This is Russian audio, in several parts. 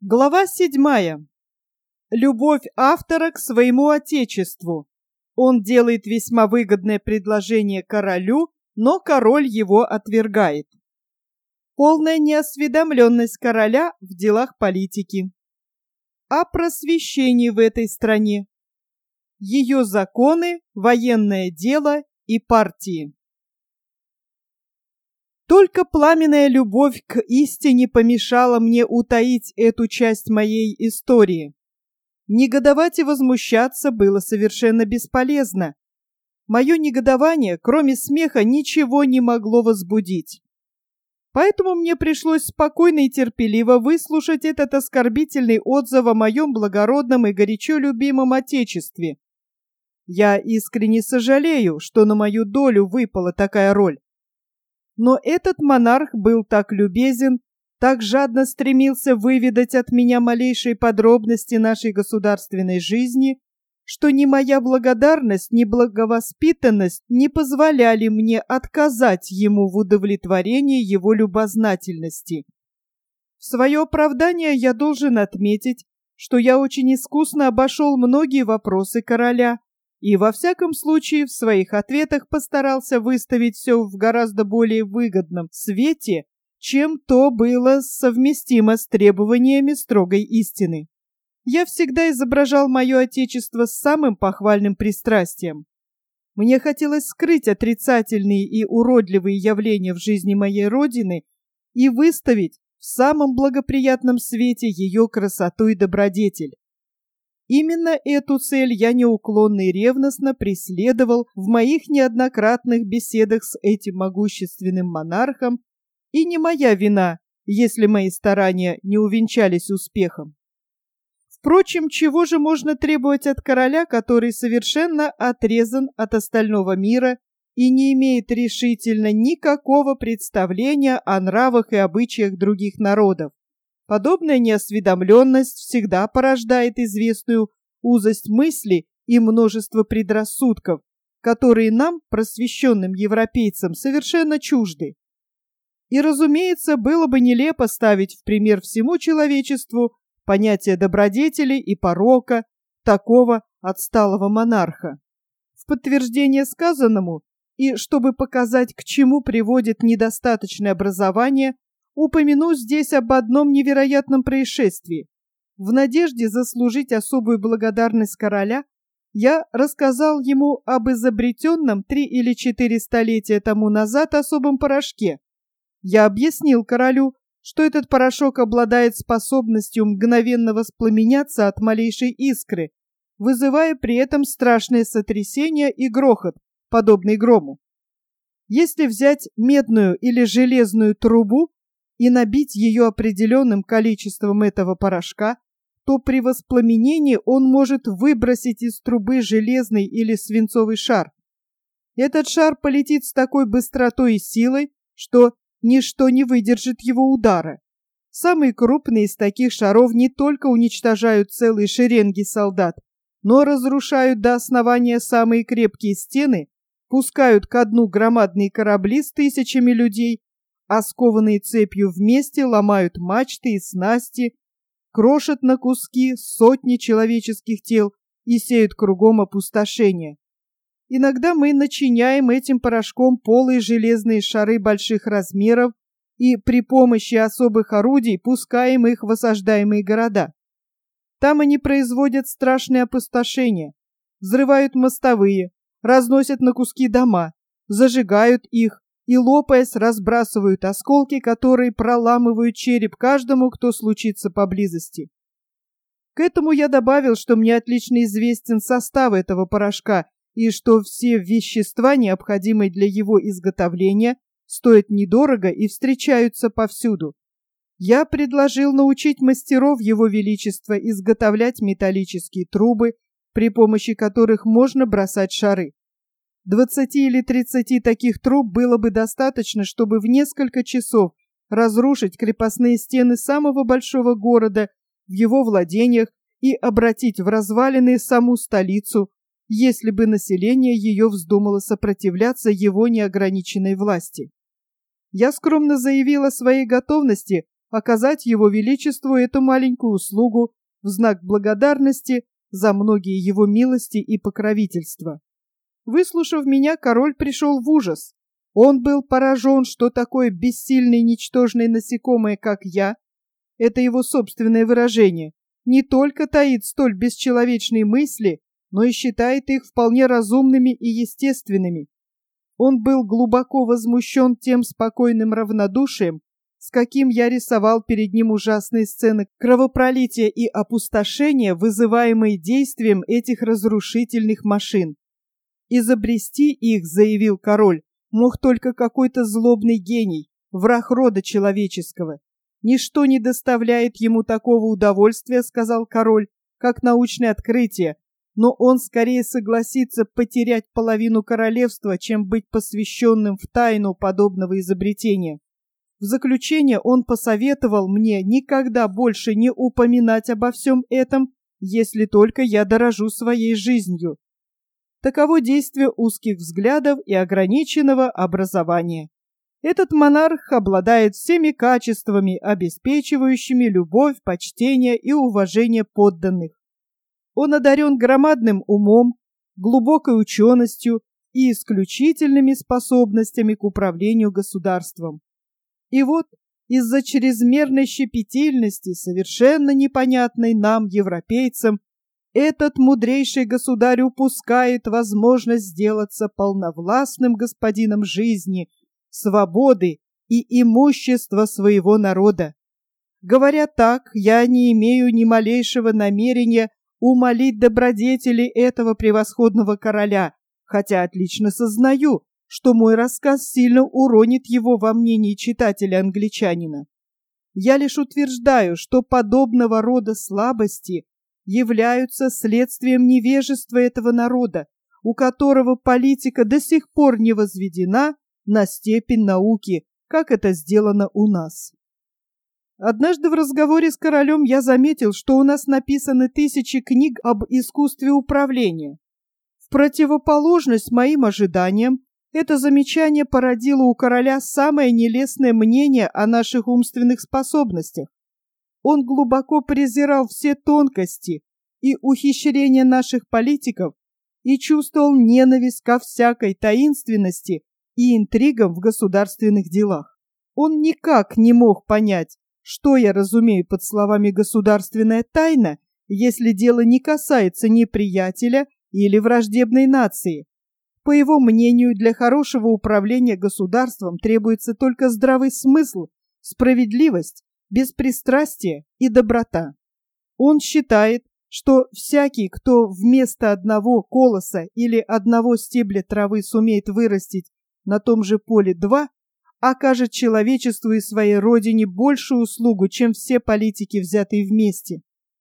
Глава 7. Любовь автора к своему отечеству. Он делает весьма выгодное предложение королю, но король его отвергает. Полная неосведомленность короля в делах политики. О просвещении в этой стране. Ее законы, военное дело и партии. Только пламенная любовь к истине помешала мне утаить эту часть моей истории. Негодовать и возмущаться было совершенно бесполезно. Мое негодование, кроме смеха, ничего не могло возбудить. Поэтому мне пришлось спокойно и терпеливо выслушать этот оскорбительный отзыв о моем благородном и горячо любимом отечестве. Я искренне сожалею, что на мою долю выпала такая роль. Но этот монарх был так любезен, так жадно стремился выведать от меня малейшие подробности нашей государственной жизни, что ни моя благодарность, ни благовоспитанность не позволяли мне отказать ему в удовлетворении его любознательности. В свое оправдание я должен отметить, что я очень искусно обошел многие вопросы короля, и во всяком случае в своих ответах постарался выставить все в гораздо более выгодном свете, чем то было совместимо с требованиями строгой истины. Я всегда изображал мое отечество с самым похвальным пристрастием. Мне хотелось скрыть отрицательные и уродливые явления в жизни моей родины и выставить в самом благоприятном свете ее красоту и добродетель. Именно эту цель я неуклонно и ревностно преследовал в моих неоднократных беседах с этим могущественным монархом, и не моя вина, если мои старания не увенчались успехом. Впрочем, чего же можно требовать от короля, который совершенно отрезан от остального мира и не имеет решительно никакого представления о нравах и обычаях других народов? Подобная неосведомленность всегда порождает известную узость мысли и множество предрассудков, которые нам, просвещенным европейцам, совершенно чужды. И, разумеется, было бы нелепо ставить в пример всему человечеству понятие добродетели и порока такого отсталого монарха. В подтверждение сказанному, и чтобы показать, к чему приводит недостаточное образование, упомяну здесь об одном невероятном происшествии. В надежде заслужить особую благодарность короля, я рассказал ему об изобретенном 3 или 4 столетия тому назад особом порошке. Я объяснил королю, что этот порошок обладает способностью мгновенно воспламеняться от малейшей искры, вызывая при этом страшное сотрясение и грохот, подобный грому. Если взять медную или железную трубу и набить ее определенным количеством этого порошка, то при воспламенении он может выбросить из трубы железный или свинцовый шар. Этот шар полетит с такой быстротой и силой, что ничто не выдержит его удара. Самые крупные из таких шаров не только уничтожают целые шеренги солдат, но разрушают до основания самые крепкие стены, пускают ко дну громадные корабли с тысячами людей, а скованные цепью вместе ломают мачты и снасти, крошат на куски сотни человеческих тел и сеют кругом опустошение. Иногда мы начиняем этим порошком полые железные шары больших размеров и при помощи особых орудий пускаем их в осаждаемые города. Там они производят страшное опустошение, взрывают мостовые, разносят на куски дома, зажигают их и, лопаясь, разбрасывают осколки, которые проламывают череп каждому, кто случится поблизости. К этому я добавил, что мне отлично известен состав этого порошка, и что все вещества, необходимые для его изготовления, стоят недорого и встречаются повсюду. Я предложил научить мастеров Его Величества изготовлять металлические трубы, при помощи которых можно бросать шары. 20 или 30 таких труб было бы достаточно, чтобы в несколько часов разрушить крепостные стены самого большого города в его владениях и обратить в развалины саму столицу, если бы население ее вздумало сопротивляться его неограниченной власти. Я скромно заявил о своей готовности оказать его величеству эту маленькую услугу в знак благодарности за многие его милости и покровительства. Выслушав меня, король пришел в ужас. Он был поражен, что такое бессильное ничтожное насекомое, как я, это его собственное выражение, не только таит столь бесчеловечные мысли, но и считает их вполне разумными и естественными. Он был глубоко возмущен тем спокойным равнодушием, с каким я рисовал перед ним ужасные сцены кровопролития и опустошения, вызываемые действием этих разрушительных машин. Изобрести их, заявил король, мог только какой-то злобный гений, враг рода человеческого. Ничто не доставляет ему такого удовольствия, сказал король, как научное открытие, но он скорее согласится потерять половину королевства, чем быть посвященным в тайну подобного изобретения. В заключение он посоветовал мне никогда больше не упоминать обо всем этом, если только я дорожу своей жизнью. Таково действие узких взглядов и ограниченного образования. Этот монарх обладает всеми качествами, обеспечивающими любовь, почтение и уважение подданных. Он одарен громадным умом, глубокой ученостью и исключительными способностями к управлению государством. И вот из-за чрезмерной щепетильности, совершенно непонятной нам, европейцам, этот мудрейший государь упускает возможность сделаться полновластным господином жизни, свободы и имущества своего народа. Говоря так, я не имею ни малейшего намерения умолить добродетели этого превосходного короля, хотя отлично сознаю, что мой рассказ сильно уронит его во мнении читателя-англичанина. Я лишь утверждаю, что подобного рода слабости являются следствием невежества этого народа, у которого политика до сих пор не возведена на степень науки, как это сделано у нас. Однажды в разговоре с королем я заметил, что у нас написаны тысячи книг об искусстве управления. В противоположность моим ожиданиям, это замечание породило у короля самое нелестное мнение о наших умственных способностях. Он глубоко презирал все тонкости и ухищрения наших политиков и чувствовал ненависть ко всякой таинственности и интригам в государственных делах. Он никак не мог понять, что я разумею под словами «государственная тайна», если дело не касается неприятеля или враждебной нации. По его мнению, для хорошего управления государством требуется только здравый смысл, справедливость, беспристрастие и доброта. Он считает, что всякий, кто вместо одного колоса или одного стебля травы сумеет вырастить на том же поле два, окажет человечеству и своей родине большую услугу, чем все политики, взятые вместе.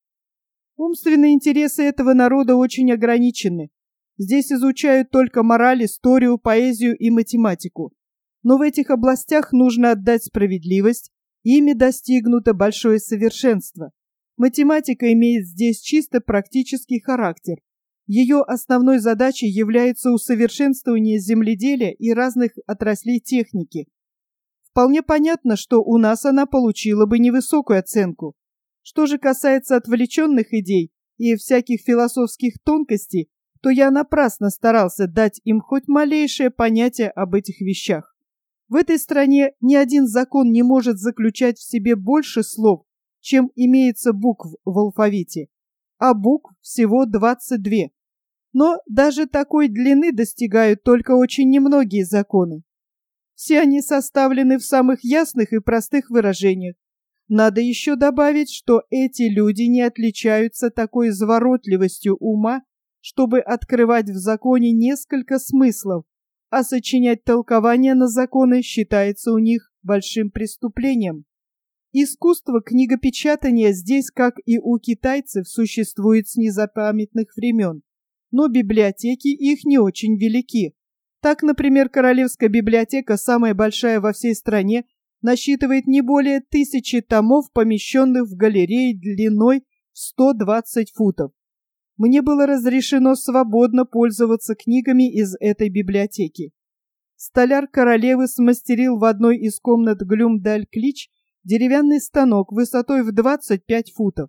Умственные интересы этого народа очень ограничены. Здесь изучают только мораль, историю, поэзию и математику. Но в этих областях нужно отдать справедливость, ими достигнуто большое совершенство. Математика имеет здесь чисто практический характер. Ее основной задачей является усовершенствование земледелия и разных отраслей техники. Вполне понятно, что у нас она получила бы невысокую оценку. Что же касается отвлеченных идей и всяких философских тонкостей, то я напрасно старался дать им хоть малейшее понятие об этих вещах. В этой стране ни один закон не может заключать в себе больше слов, чем имеется букв в алфавите, а букв всего 22. Но даже такой длины достигают только очень немногие законы. Все они составлены в самых ясных и простых выражениях. Надо еще добавить, что эти люди не отличаются такой изворотливостью ума, чтобы открывать в законе несколько смыслов, а сочинять толкования на законы считается у них большим преступлением. Искусство книгопечатания здесь, как и у китайцев, существует с незапамятных времен, но библиотеки их не очень велики. Так, например, Королевская библиотека, самая большая во всей стране, насчитывает не более 1000 томов, помещенных в галерее длиной в 120 футов. Мне было разрешено свободно пользоваться книгами из этой библиотеки. Столяр королевы смастерил в одной из комнат Глюмдаль-Клич деревянный станок высотой в 25 футов.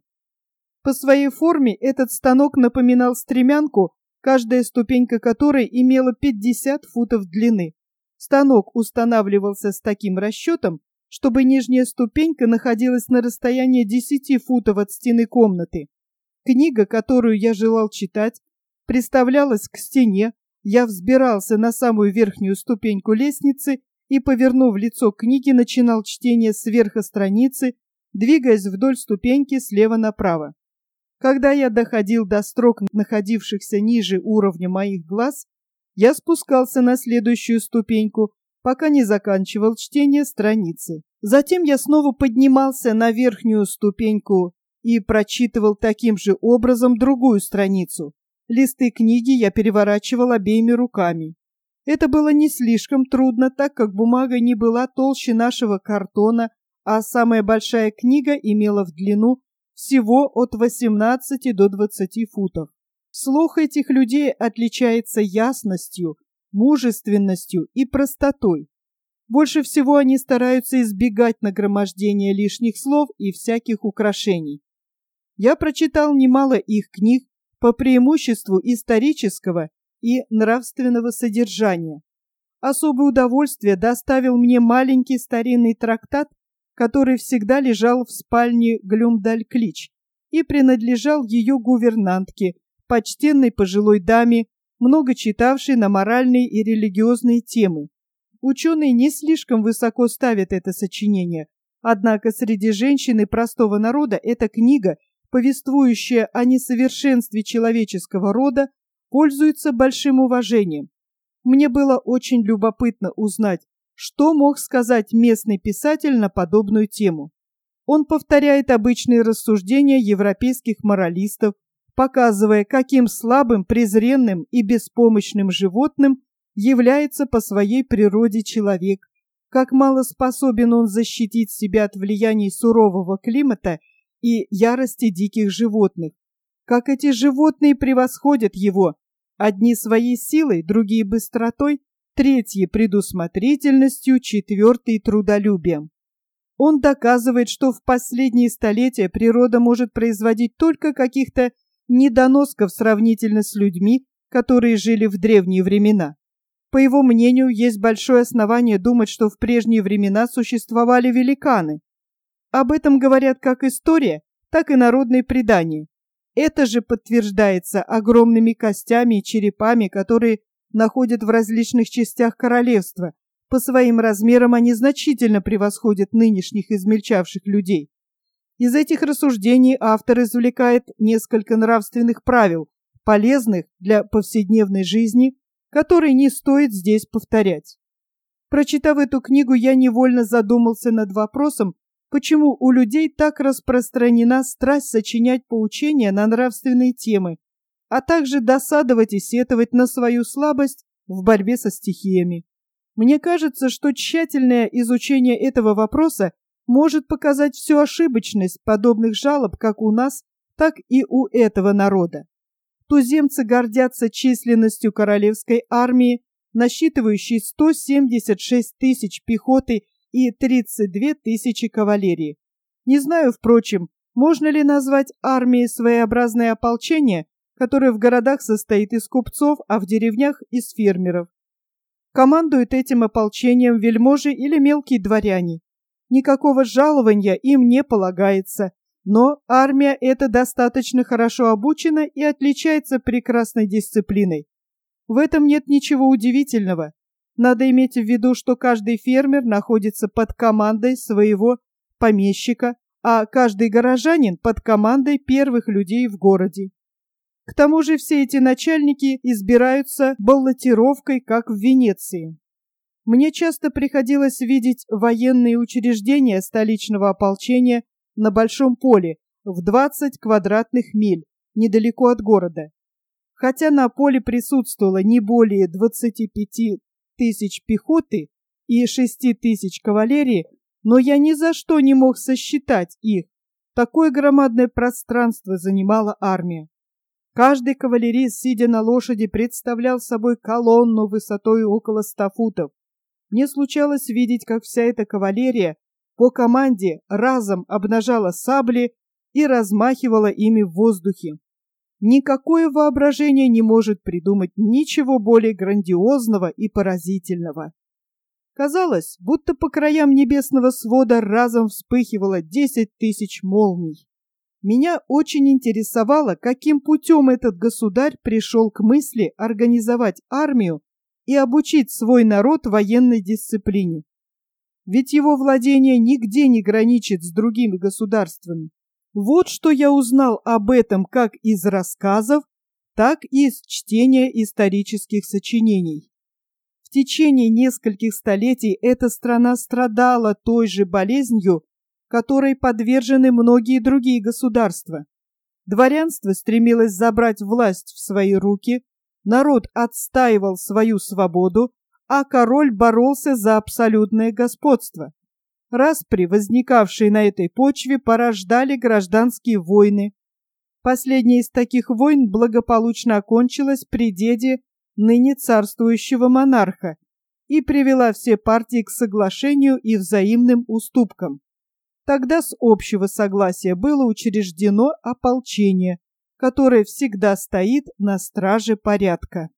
По своей форме этот станок напоминал стремянку, каждая ступенька которой имела 50 футов длины. Станок устанавливался с таким расчетом, чтобы нижняя ступенька находилась на расстоянии 10 футов от стены комнаты. Книга, которую я желал читать, приставлялась к стене, я взбирался на самую верхнюю ступеньку лестницы и, повернув лицо к книге, начинал чтение с верха страницы, двигаясь вдоль ступеньки слева направо. Когда я доходил до строк, находившихся ниже уровня моих глаз, я спускался на следующую ступеньку, пока не заканчивал чтение страницы. Затем я снова поднимался на верхнюю ступеньку и прочитывал таким же образом другую страницу. Листы книги я переворачивал обеими руками. Это было не слишком трудно, так как бумага не была толще нашего картона, а самая большая книга имела в длину всего от 18 до 20 футов. Слух этих людей отличается ясностью, мужественностью и простотой. Больше всего они стараются избегать нагромождения лишних слов и всяких украшений. Я прочитал немало их книг по преимуществу исторического и нравственного содержания. Особое удовольствие доставил мне маленький старинный трактат, который всегда лежал в спальне Глюмдальклич и принадлежал ее гувернантке, почтенной пожилой даме, много читавшей на моральные и религиозные темы. Ученые не слишком высоко ставят это сочинение, однако среди женщин и простого народа эта книга, повествующая о несовершенстве человеческого рода, пользуется большим уважением. Мне было очень любопытно узнать, что мог сказать местный писатель на подобную тему. Он повторяет обычные рассуждения европейских моралистов, показывая, каким слабым, презренным и беспомощным животным является по своей природе человек, как мало способен он защитить себя от влияний сурового климата и ярости диких животных, как эти животные превосходят его, одни своей силой, другие быстротой, третьи предусмотрительностью, четвертые трудолюбием. Он доказывает, что в последние столетия природа может производить только каких-то недоносков сравнительно с людьми, которые жили в древние времена. По его мнению, есть большое основание думать, что в прежние времена существовали великаны. Об этом говорят как история, так и народные предания. Это же подтверждается огромными костями и черепами, которые находят в различных частях королевства. По своим размерам они значительно превосходят нынешних измельчавших людей. Из этих рассуждений автор извлекает несколько нравственных правил, полезных для повседневной жизни, которые не стоит здесь повторять. Прочитав эту книгу, я невольно задумался над вопросом, почему у людей так распространена страсть сочинять поучения на нравственные темы, а также досадовать и сетовать на свою слабость в борьбе со стихиями. Мне кажется, что тщательное изучение этого вопроса может показать всю ошибочность подобных жалоб как у нас, так и у этого народа. Туземцы гордятся численностью королевской армии, насчитывающей 176 тысяч пехоты и 32 тысячи кавалерии. Не знаю, впрочем, можно ли назвать армией своеобразное ополчение, которое в городах состоит из купцов, а в деревнях из фермеров. Командуют этим ополчением вельможи или мелкие дворяне. Никакого жалования им не полагается, но армия эта достаточно хорошо обучена и отличается прекрасной дисциплиной. В этом нет ничего удивительного. Надо иметь в виду, что каждый фермер находится под командой своего помещика, а каждый горожанин под командой первых людей в городе. К тому же все эти начальники избираются баллотировкой, как в Венеции. Мне часто приходилось видеть военные учреждения столичного ополчения на большом поле в 20 квадратных миль, недалеко от города. Хотя на поле присутствовало не более 25 тысяч пехоты и 6 тысяч кавалерии, но я ни за что не мог сосчитать их. Такое громадное пространство занимала армия. Каждый кавалерист, сидя на лошади, представлял собой колонну высотой около 100 футов. Мне случалось видеть, как вся эта кавалерия по команде разом обнажала сабли и размахивала ими в воздухе. Никакое воображение не может придумать ничего более грандиозного и поразительного. Казалось, будто по краям небесного свода разом вспыхивало 10 тысяч молний. Меня очень интересовало, каким путем этот государь пришел к мысли организовать армию и обучить свой народ военной дисциплине. Ведь его владение нигде не граничит с другими государствами. Вот что я узнал об этом как из рассказов, так и из чтения исторических сочинений. В течение нескольких столетий эта страна страдала той же болезнью, которой подвержены многие другие государства. Дворянство стремилось забрать власть в свои руки, народ отстаивал свою свободу, а король боролся за абсолютное господство. Распри, возникавшие на этой почве, порождали гражданские войны. Последняя из таких войн благополучно окончилась при деде ныне царствующего монарха и привела все партии к соглашению и взаимным уступкам. Тогда с общего согласия было учреждено ополчение, которое всегда стоит на страже порядка.